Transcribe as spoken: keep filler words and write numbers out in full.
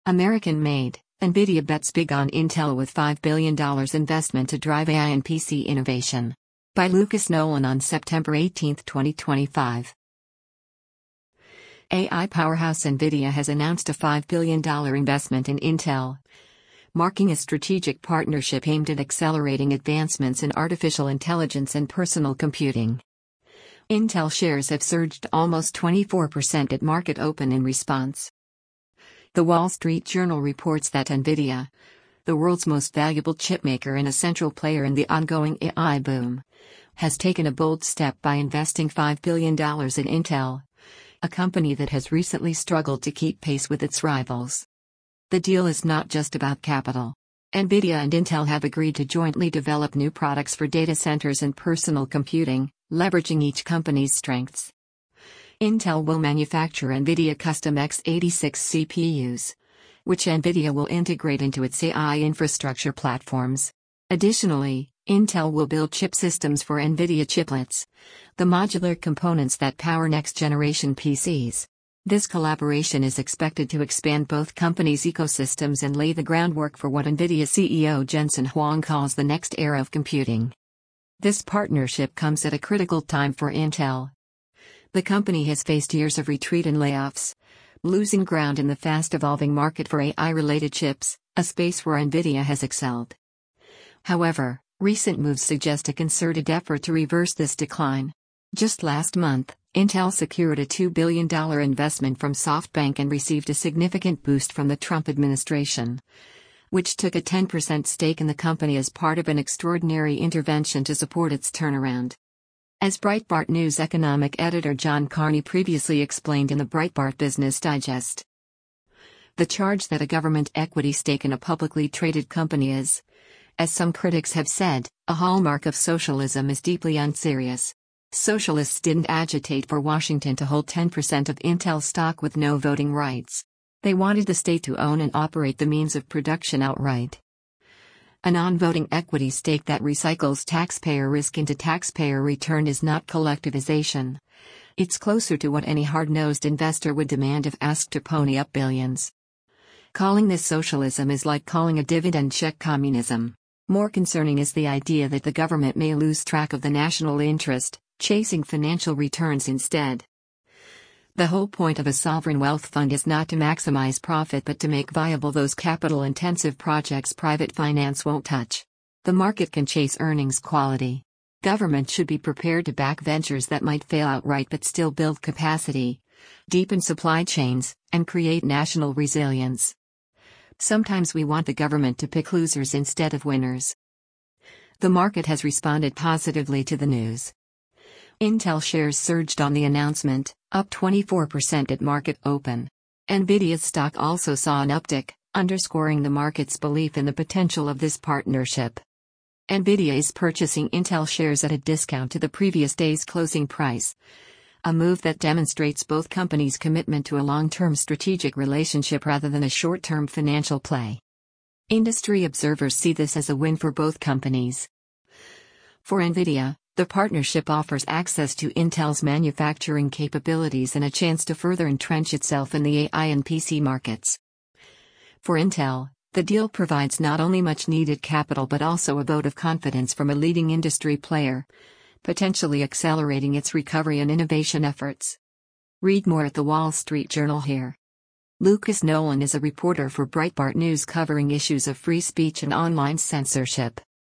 American-made, NVIDIA bets big on Intel with five billion dollars investment to drive A I and P C innovation. By Lucas Nolan on September eighteenth, twenty twenty-five. A I powerhouse NVIDIA has announced a five billion dollars investment in Intel, marking a strategic partnership aimed at accelerating advancements in artificial intelligence and personal computing. Intel shares have surged almost twenty-four percent at market open in response. The Wall Street Journal reports that NVIDIA, the world's most valuable chipmaker and a central player in the ongoing A I boom, has taken a bold step by investing five billion dollars in Intel, a company that has recently struggled to keep pace with its rivals. The deal is not just about capital. NVIDIA and Intel have agreed to jointly develop new products for data centers and personal computing, leveraging each company's strengths. Intel will manufacture NVIDIA custom x eighty-six C P Us, which NVIDIA will integrate into its A I infrastructure platforms. Additionally, Intel will build chip systems for NVIDIA chiplets, the modular components that power next-generation P Cs. This collaboration is expected to expand both companies' ecosystems and lay the groundwork for what NVIDIA C E O Jensen Huang calls the next era of computing. This partnership comes at a critical time for Intel. The company has faced years of retreat and layoffs, losing ground in the fast-evolving market for A I-related chips, a space where NVIDIA has excelled. However, recent moves suggest a concerted effort to reverse this decline. Just last month, Intel secured a two billion dollars investment from SoftBank and received a significant boost from the Trump administration, which took a ten percent stake in the company as part of an extraordinary intervention to support its turnaround. As Breitbart News economic editor John Carney previously explained in the Breitbart Business Digest, the charge that a government equity stake in a publicly traded company is, as some critics have said, a hallmark of socialism is deeply unserious. Socialists didn't agitate for Washington to hold ten percent of Intel stock with no voting rights. They wanted the state to own and operate the means of production outright. A non-voting equity stake that recycles taxpayer risk into taxpayer return is not collectivization. It's closer to what any hard-nosed investor would demand if asked to pony up billions. Calling this socialism is like calling a dividend check communism. More concerning is the idea that the government may lose track of the national interest, chasing financial returns instead. The whole point of a sovereign wealth fund is not to maximize profit but to make viable those capital-intensive projects private finance won't touch. The market can chase earnings quality. Government should be prepared to back ventures that might fail outright but still build capacity, deepen supply chains, and create national resilience. Sometimes we want the government to pick losers instead of winners. The market has responded positively to the news. Intel shares surged on the announcement, up twenty-four percent at market open. NVIDIA's stock also saw an uptick, underscoring the market's belief in the potential of this partnership. NVIDIA is purchasing Intel shares at a discount to the previous day's closing price, a move that demonstrates both companies' commitment to a long-term strategic relationship rather than a short-term financial play. Industry observers see this as a win for both companies. For NVIDIA, the partnership offers access to Intel's manufacturing capabilities and a chance to further entrench itself in the A I and P C markets. For Intel, the deal provides not only much-needed capital but also a vote of confidence from a leading industry player, potentially accelerating its recovery and innovation efforts. Read more at the Wall Street Journal here. Lucas Nolan is a reporter for Breitbart News covering issues of free speech and online censorship.